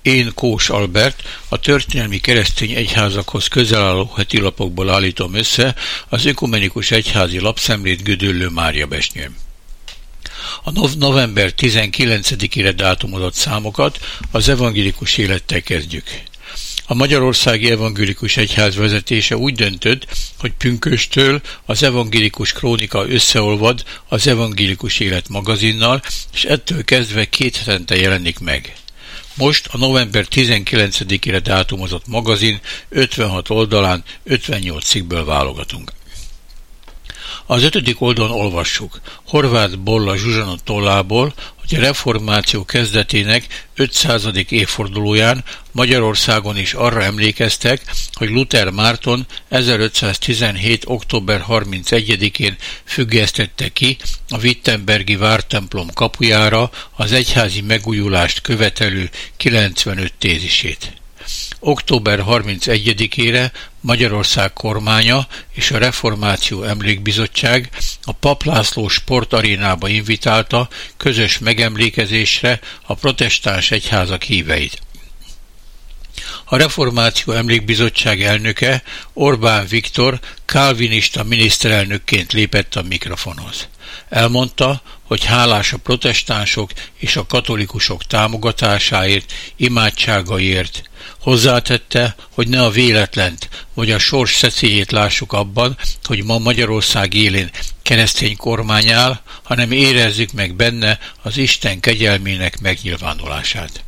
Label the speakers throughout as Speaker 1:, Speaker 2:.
Speaker 1: Én Kós Albert, a történelmi keresztény egyházakhoz közel álló hetilapokból állítom össze az Ökumenikus Egyházi Lapszemlét Gödöllő Mária Besnyőm. A november 19-ére dátumozott számokat az evangélikus élettel kezdjük. A Magyarországi Evangélikus Egyház vezetése úgy döntött, hogy pünkösttől az Evangélikus Krónika összeolvad az Evangélikus Élet magazinnal, és ettől kezdve 2 hetente jelenik meg. Most a november 19-ére dátumozott magazin 56 oldalán 58 cikkből válogatunk. Az 5. oldalon olvassuk Horváth Bolla Zsuzsana tollából, hogy a reformáció kezdetének 500. évfordulóján Magyarországon is arra emlékeztek, hogy Luther Márton 1517. október 31-én függesztette ki a wittenbergi vártemplom kapujára az egyházi megújulást követelő 95 tézisét. Október 31-ére Magyarország kormánya és a Reformáció Emlékbizottság a Pap László sportarénába invitálta közös megemlékezésre a protestáns egyházak híveit. A Reformáció Emlékbizottság elnöke, Orbán Viktor kálvinista miniszterelnökként lépett a mikrofonhoz. Elmondta, hogy hálás a protestánsok és a katolikusok támogatásáért, imádságaiért. Hozzátette, hogy ne a véletlent vagy a sors szecélyét lássuk abban, hogy ma Magyarország élén keresztény kormány áll, hanem érezzük meg benne az Isten kegyelmének megnyilvánulását.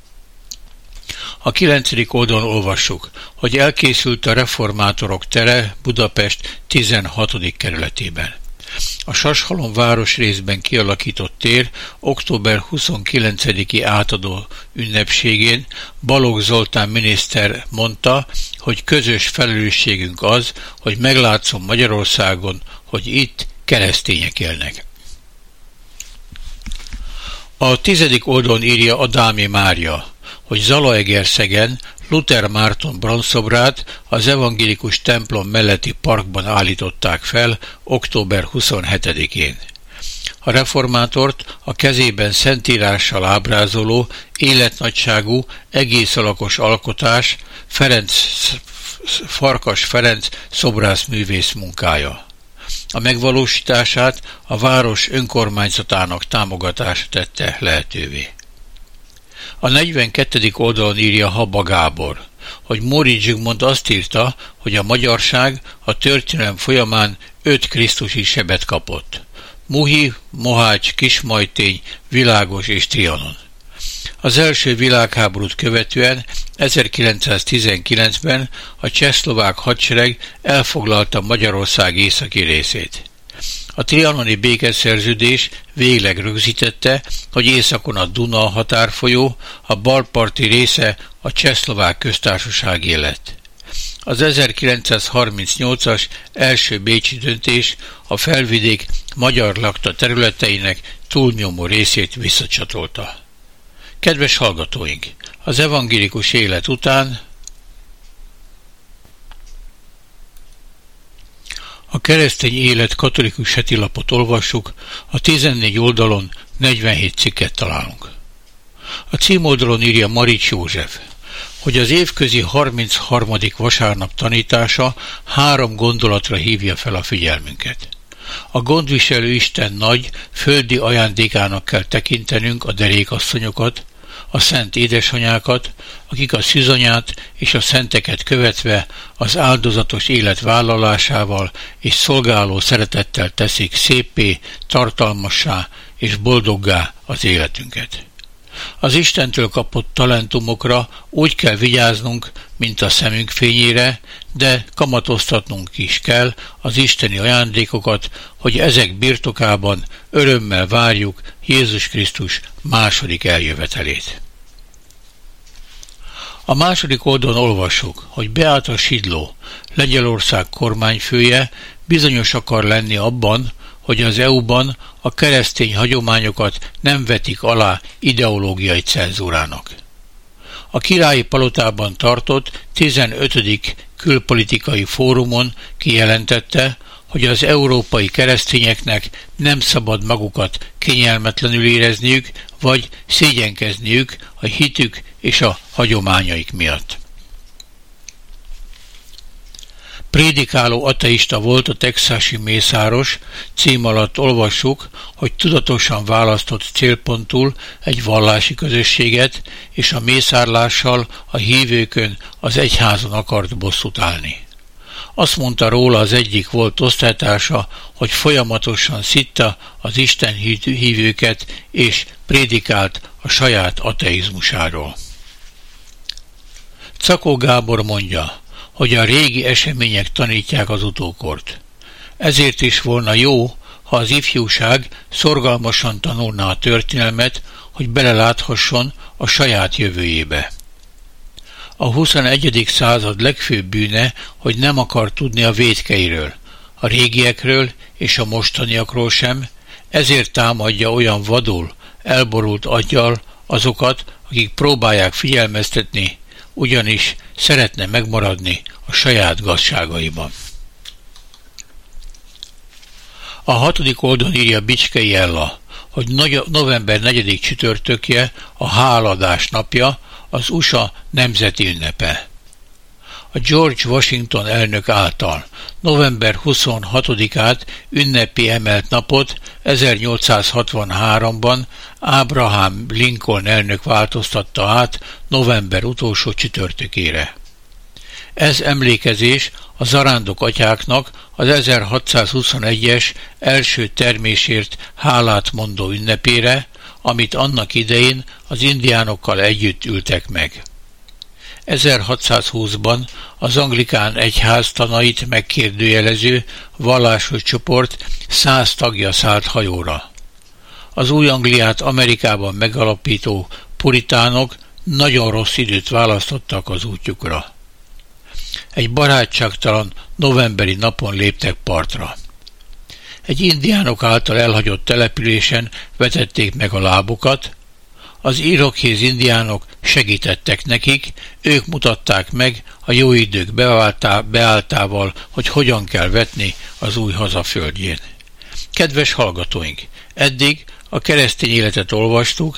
Speaker 1: A 9. oldalon olvassuk, hogy elkészült a reformátorok tere Budapest 16. kerületében. A Sashalom városrészben kialakított tér október 29-i átadó ünnepségén Balogh Zoltán miniszter mondta, hogy közös felelősségünk az, hogy meglátszom Magyarországon, hogy itt keresztények élnek. A 10. oldalon írja Adámi Mária, hogy Zalaegerszegen Luther Márton bronzszobrát az evangélikus templom melletti parkban állították fel október 27-én. A reformátort a kezében szentírással ábrázoló, életnagyságú, egész alakos alkotás Farkas Ferenc szobrászművész munkája. A megvalósítását a város önkormányzatának támogatása tette lehetővé. A 42. oldalon írja Haba Gábor, hogy Móricz Zsigmond azt írta, hogy a magyarság a történelem folyamán 5 krisztusi sebet kapott. Muhi, Mohács, Kismajtény, Világos és Trianon. Az első világháborút követően 1919-ben a csehszlovák hadsereg elfoglalta Magyarország északi részét. A trianoni békeszerződés végleg rögzítette, hogy északon a Duna határfolyó, a balparti része a Csehszlovák köztársaságé lett. Az 1938-as első bécsi döntés a felvidék magyar lakta területeinek túlnyomó részét visszacsatolta. Kedves hallgatóink! Az evangélikus élet után a keresztény élet katolikus hetilapot olvassuk, a 14 oldalon 47 cikket találunk. A címoldalon írja Marics József, hogy az évközi 33. vasárnap tanítása 3 gondolatra hívja fel a figyelmünket. A gondviselő Isten nagy, földi ajándékának kell tekintenünk a derékasszonyokat, a szent édesanyákat, akik a szűzanyát és a szenteket követve az áldozatos élet vállalásával és szolgáló szeretettel teszik széppé, tartalmassá és boldoggá az életünket. Az Istentől kapott talentumokra úgy kell vigyáznunk, mint a szemünk fényére, de kamatoztatnunk is kell az isteni ajándékokat, hogy ezek birtokában örömmel várjuk Jézus Krisztus második eljövetelét. A második oldalon olvassuk, hogy Beáta Szidló, Lengyelország kormányfője bizonyos akar lenni abban, hogy az EU-ban a keresztény hagyományokat nem vetik alá ideológiai cenzúrának. A Királyi Palotában tartott 15. külpolitikai fórumon kijelentette, hogy az európai keresztényeknek nem szabad magukat kényelmetlenül érezniük, vagy szégyenkezniük a hitük és a hagyományaik miatt. Prédikáló ateista volt a texasi mészáros, cím alatt olvassuk, hogy tudatosan választott célpontul egy vallási közösséget, és a mészárlással a hívőkön, az egyházon akart bosszút állni. Azt mondta róla az egyik volt osztálytársa, hogy folyamatosan szitta az Isten hívőket, és prédikált a saját ateizmusáról. Czakó Gábor mondja, hogy a régi események tanítják az utókort. Ezért is volna jó, ha az ifjúság szorgalmasan tanulná a történelmet, hogy beleláthasson a saját jövőjébe. A 21. század legfőbb bűne, hogy nem akar tudni a vétkeiről, a régiekről és a mostaniakról sem, ezért támadja olyan vadul, elborult aggyal azokat, akik próbálják figyelmeztetni, ugyanis szeretne megmaradni a saját gazságaiban. A 6. oldalon írja Bicskei Ella, hogy november 4. csütörtökje a háladás napja, az USA nemzeti ünnepe. A George Washington elnök által november 26-át ünnepi emelt napot 1863-ban Abraham Lincoln elnök változtatta át november utolsó csütörtökére. Ez emlékezés a zarándok atyáknak az 1621-es első termésért hálát mondó ünnepére, amit annak idején az indiánokkal együtt ültek meg. 1620-ban az anglikán egyház tanait megkérdőjelező vallásos csoport 100 tagja szállt hajóra. Az új Angliát Amerikában megalapító puritánok nagyon rossz időt választottak az útjukra. Egy barátságtalan novemberi napon léptek partra. Egy indiánok által elhagyott településen vetették meg a lábukat, az irokéz indiánok segítettek nekik, ők mutatták meg a jó idők beálltával, hogy hogyan kell vetni az új hazaföldjén. Kedves hallgatóink, eddig a keresztény életet olvastuk,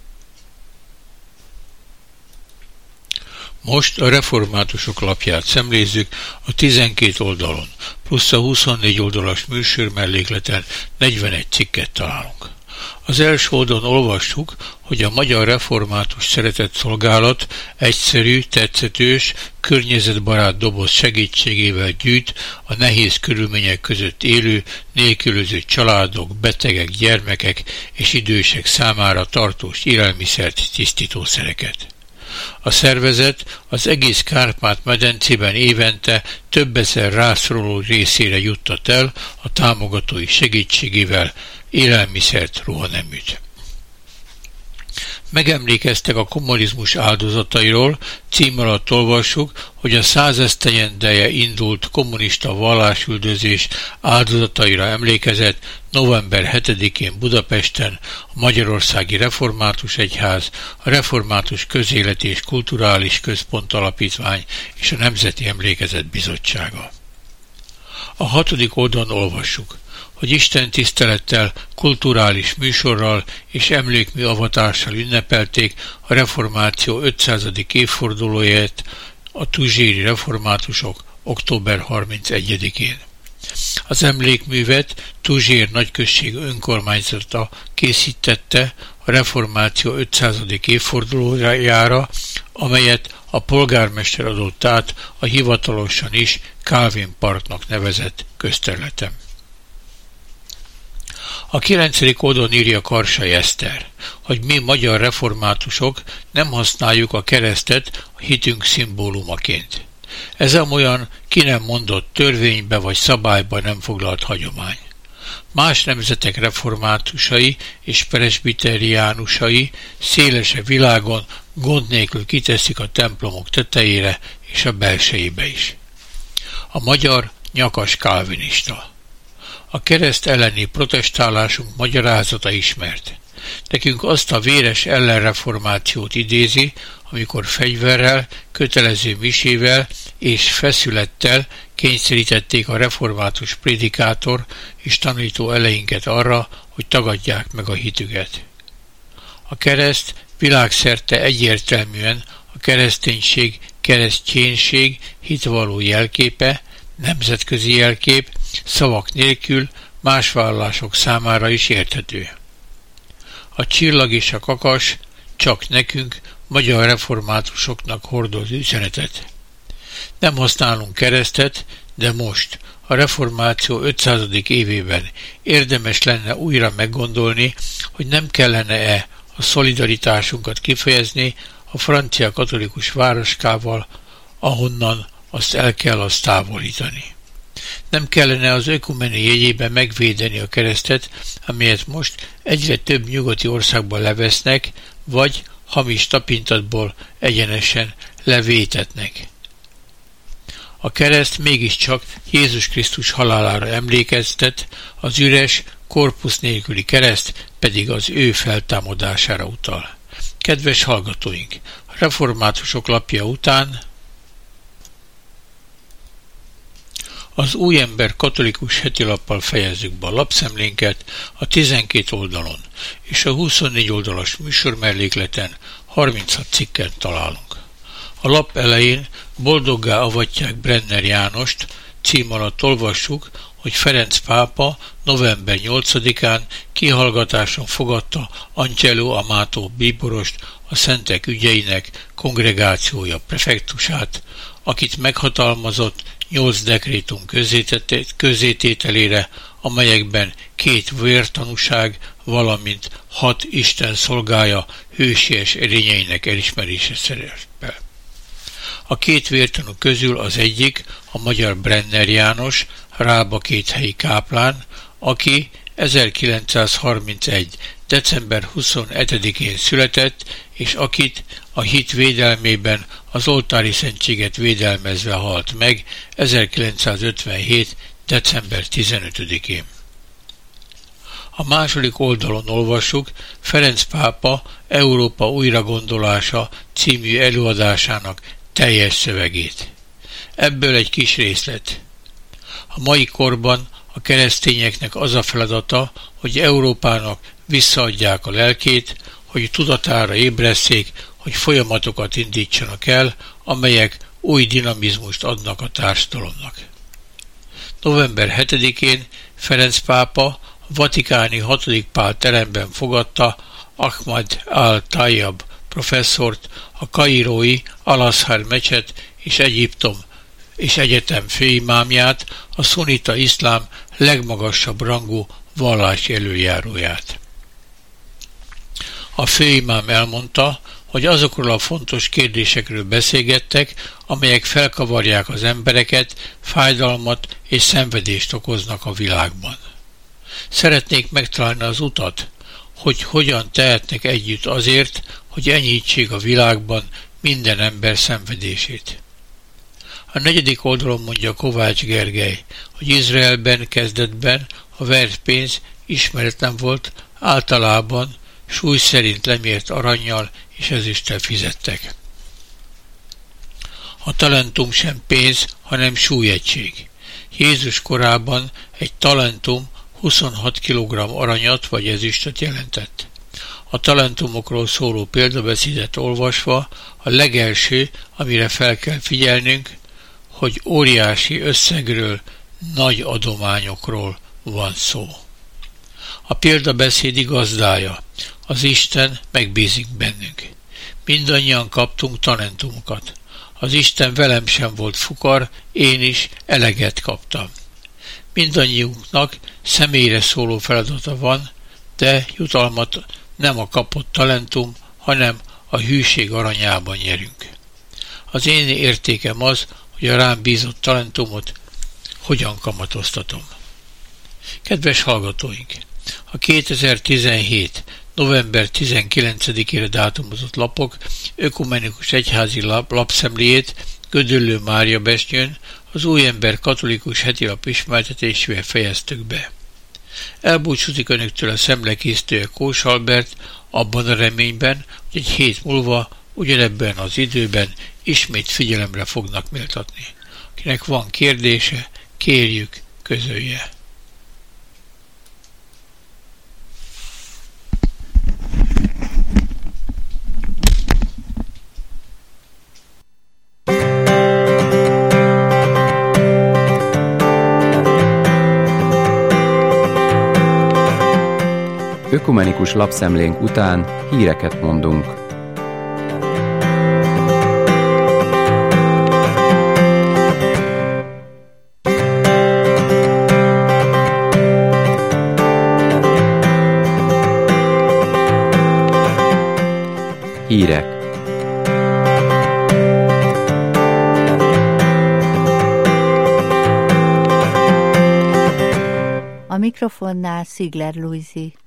Speaker 1: most a reformátusok lapját szemlézzük a 12 oldalon, plusz a 24 oldalas műsor mellékleten 41 cikket találunk. Az első oldalon olvassuk, hogy a Magyar Református Szeretetszolgálat egyszerű, tetszetős, környezetbarát doboz segítségével gyűjt a nehéz körülmények között élő, nélkülöző családok, betegek, gyermekek és idősek számára tartós élelmiszert, tisztítószereket. A szervezet az egész Kárpát-medencében évente több ezer rászoruló részére juttat el a támogatói segítségével élelmiszert, ruhaneműt. Megemlékeztek a kommunizmus áldozatairól, cím alatt olvassuk, hogy a 100 esztendeje indult kommunista vallásüldözés áldozataira emlékezett november 7-én Budapesten a Magyarországi Református Egyház, a Református Közélet és Kulturális Központ Alapítvány és a Nemzeti Emlékezet Bizottsága. A 6. oldalon olvassuk, hogy Isten tisztelettel, kulturális műsorral és emlékmű avatással ünnepelték a reformáció 500. évfordulóját a tuzséri reformátusok október 31-én. Az emlékművet Tuzsér nagyközség önkormányzata készítette a reformáció 500. évfordulójára, amelyet a polgármester adott át a hivatalosan is Calvin Parknak nevezett közterületen. A 9. oldalon írja Karsai Eszter, hogy mi magyar reformátusok nem használjuk a keresztet a hitünk szimbólumaként. Ez olyan ki nem mondott törvénybe vagy szabályba nem foglalt hagyomány. Más nemzetek reformátusai és presbiteriánusai szélesebb világon gond nélkül kiteszik a templomok tetejére és a belsejébe is. A magyar nyakas kálvinista. A kereszt elleni protestálásunk magyarázata ismert. Nekünk azt a véres ellenreformációt idézi, amikor fegyverrel, kötelező misével és feszülettel kényszerítették a református prédikátor és tanító eleinket arra, hogy tagadják meg a hitüket. A kereszt világszerte egyértelműen a kereszténység, kereszténység hitvalló jelképe, nemzetközi jelkép, szavak nélkül más vallások számára is érthető. A csillag és a kakas csak nekünk, magyar reformátusoknak hordoz üzenetet. Nem használunk keresztet, de most, a reformáció 500. évében érdemes lenne újra meggondolni, hogy nem kellene-e a szolidaritásunkat kifejezni a francia katolikus városkával, ahonnan azt el kell távolítani. Nem kellene az ökumeni jegyében megvédeni a keresztet, amelyet most egyre több nyugati országban levesznek, vagy hamis tapintatból egyenesen levétetnek. A kereszt mégiscsak Jézus Krisztus halálára emlékeztet, az üres, korpusz nélküli kereszt pedig az ő feltámadására utal. Kedves hallgatóink, a reformátusok lapja után az Új Ember katolikus hetilappal fejezzük be a lapszemlénket a 12 oldalon, és a 24 oldalas műsormellékleten 36 cikket találunk. A lap elején boldoggá avatják Brenner Jánost, cím alatt olvassuk, hogy Ferenc pápa november 8-án kihallgatáson fogadta Angelo Amato bíborost, a szentek ügyeinek kongregációja prefektusát, akit meghatalmazott 8 dekrétum közzétételére, amelyekben 2 vértanúság, valamint 6 Isten szolgája hősies erényeinek elismerése szerepel. A 2 vértanú közül az egyik, a magyar Brenner János, rábakréthelyi káplán, aki 1931. december 27-én született, és akit a hit védelmében az oltári szentséget védelmezve halt meg 1957. december 15-én. A második oldalon olvassuk Ferenc pápa Európa újragondolása című előadásának teljes szövegét. Ebből egy kis részlet. A mai korban a keresztényeknek az a feladata, hogy Európának visszaadják a lelkét, hogy tudatára ébresszék, hogy folyamatokat indítsanak el, amelyek új dinamizmust adnak a társadalomnak. November 7-én Ferenc pápa a vatikáni 6. Pál teremben fogadta Ahmad al-Tayyab professzort, a kairói Al-Azhar mecset és Egyiptom és egyetem főimámját, a szunita iszlám legmagasabb rangú vallási előjáróját. A főimám elmondta, hogy azokról a fontos kérdésekről beszélgettek, amelyek felkavarják az embereket, fájdalmat és szenvedést okoznak a világban. Szeretnék megtalálni az utat, hogy hogyan tehetnek együtt azért, hogy enyhítsék a világban minden ember szenvedését. A 4. oldalon mondja Kovács Gergely, hogy Izraelben kezdetben a vert pénz ismeretlen volt, általában súly szerint lemért arannyal és ezüsttel fizettek. A talentum sem pénz, hanem súlyegység. Jézus korában egy talentum 26 kg aranyat vagy ezüstöt jelentett. A talentumokról szóló példabeszédet olvasva a legelső, amire fel kell figyelnünk, hogy óriási összegről, nagy adományokról van szó. A példabeszéd gazdája, az Isten megbízik bennünk. Mindannyian kaptunk talentumokat. Az Isten velem sem volt fukar, én is eleget kaptam. Mindannyiunknak személyre szóló feladata van, de jutalmat nem a kapott talentum, hanem a hűség aranyában nyerünk. Az én értékem az, hogy a rám bízott talentumot hogyan kamatoztatom. Kedves hallgatóink! A 2017. november 19-ére dátumozott lapok ökumenikus egyházi lapszemléjét Gödöllő Mária Besnyőn az Új Ember katolikus hetilap ismertetésével fejeztük be. Elbúcsúzik önöktől a szemlekészítője Kós Albert, abban a reményben, hogy egy hét múlva ugyanebben az időben ismét figyelemre fognak méltatni. Akinek van kérdése, kérjük, közölje.
Speaker 2: Ökumenikus lapszemlénk után híreket mondunk. Hírek.
Speaker 3: A mikrofonnál Szigler Lujzi.